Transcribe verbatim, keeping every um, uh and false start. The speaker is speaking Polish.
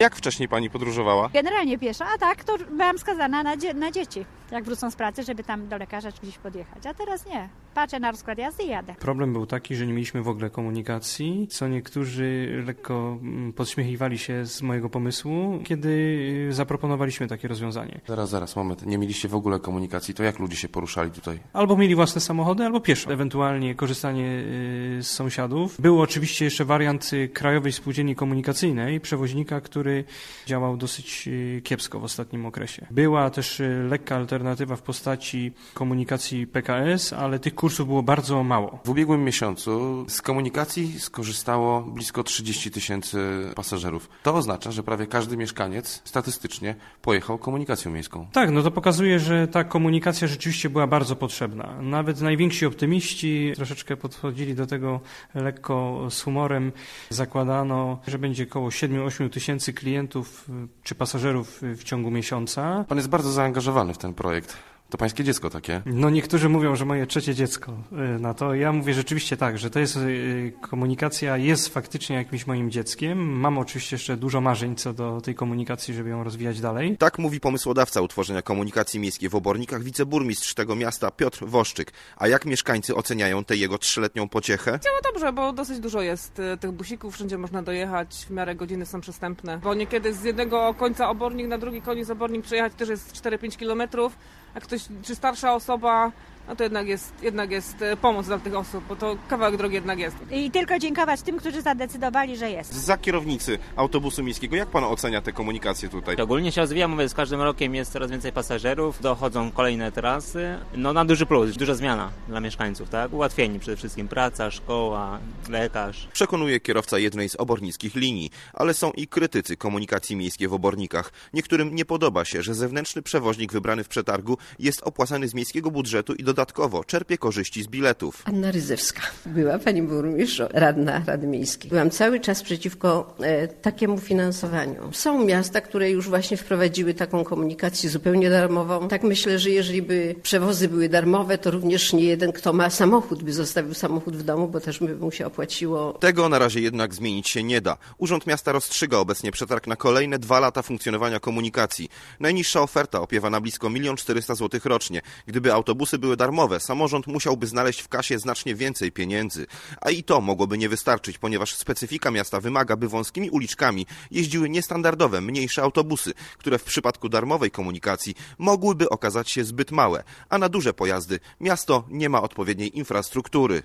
Jak wcześniej pani podróżowała? Generalnie pieszo, a tak to byłam skazana na, dzie- na dzieci, jak wrócą z pracy, żeby tam do lekarza czy gdzieś podjechać. A teraz nie. Patrzę na rozkład jazdy i jadę. Problem był taki, że nie mieliśmy w ogóle komunikacji, co niektórzy lekko podśmiechiwali się z mojego pomysłu, kiedy zaproponowaliśmy takie rozwiązanie. Zaraz, zaraz, moment. Nie mieliście w ogóle komunikacji, to jak ludzie się poruszali tutaj? Albo mieli własne samochody, albo pieszo. Ewentualnie korzystanie z sąsiadów. Był oczywiście jeszcze wariant Krajowej Spółdzielni Komunikacyjnej, przewoźnika, który działał dosyć kiepsko w ostatnim okresie. Była też lekka alternatywa w postaci komunikacji P K S, ale tych kursów było bardzo mało. W ubiegłym miesiącu z komunikacji skorzystało blisko trzydzieści tysięcy pasażerów. To oznacza, że prawie każdy mieszkaniec statystycznie pojechał komunikacją miejską. Tak, no to pokazuje, że ta komunikacja rzeczywiście była bardzo potrzebna. Nawet najwięksi optymiści troszeczkę podchodzili do tego lekko z humorem. Zakładano, że będzie około siedem do ośmiu tysięcy klientów czy pasażerów w ciągu miesiąca. Pan jest bardzo zaangażowany w ten projekt. To pańskie dziecko takie? No niektórzy mówią, że moje trzecie dziecko na to. Ja mówię rzeczywiście tak, że to jest komunikacja jest faktycznie jakimś moim dzieckiem. Mam oczywiście jeszcze dużo marzeń co do tej komunikacji, żeby ją rozwijać dalej. Tak mówi pomysłodawca utworzenia komunikacji miejskiej w Obornikach, wiceburmistrz tego miasta Piotr Woszczyk. A jak mieszkańcy oceniają tę jego trzyletnią pociechę? Działa dobrze, bo dosyć dużo jest tych busików, wszędzie można dojechać, w miarę godziny są przystępne. Bo niekiedy z jednego końca Obornik na drugi koniec Obornik przejechać też jest cztery pięć kilometrów. A ktoś, czy starsza osoba, no to jednak jest, jednak jest pomoc dla tych osób, bo to kawałek drogi jednak jest. I tylko dziękować tym, którzy zadecydowali, że jest. Za kierownicy autobusu miejskiego, jak pan ocenia tę komunikację tutaj? Ogólnie się rozwija, mówię, z każdym rokiem jest coraz więcej pasażerów, dochodzą kolejne trasy, no na duży plus, duża zmiana dla mieszkańców, tak? Ułatwieni przede wszystkim praca, szkoła, lekarz. Przekonuje kierowca jednej z obornickich linii, ale są i krytycy komunikacji miejskiej w Obornikach. Niektórym nie podoba się, że zewnętrzny przewoźnik wybrany w przetargu jest opłacany z miejskiego budżetu i dodatkowo czerpie korzyści z biletów. Anna Ryzewska była pani burmistrz, radna Rady Miejskiej. Byłam cały czas przeciwko e, takiemu finansowaniu. Są miasta, które już właśnie wprowadziły taką komunikację zupełnie darmową. Tak myślę, że jeżeli by przewozy były darmowe, to również nie jeden, kto ma samochód, by zostawił samochód w domu, bo też by mu się opłaciło. Tego na razie jednak zmienić się nie da. Urząd Miasta rozstrzyga obecnie przetarg na kolejne dwa lata funkcjonowania komunikacji. Najniższa oferta opiewa na blisko milion czterysta złotych rocznie. Gdyby autobusy były darmowe, samorząd musiałby znaleźć w kasie znacznie więcej pieniędzy. A i to mogłoby nie wystarczyć, ponieważ specyfika miasta wymaga, by wąskimi uliczkami jeździły niestandardowe, mniejsze autobusy, które w przypadku darmowej komunikacji mogłyby okazać się zbyt małe, a na duże pojazdy miasto nie ma odpowiedniej infrastruktury.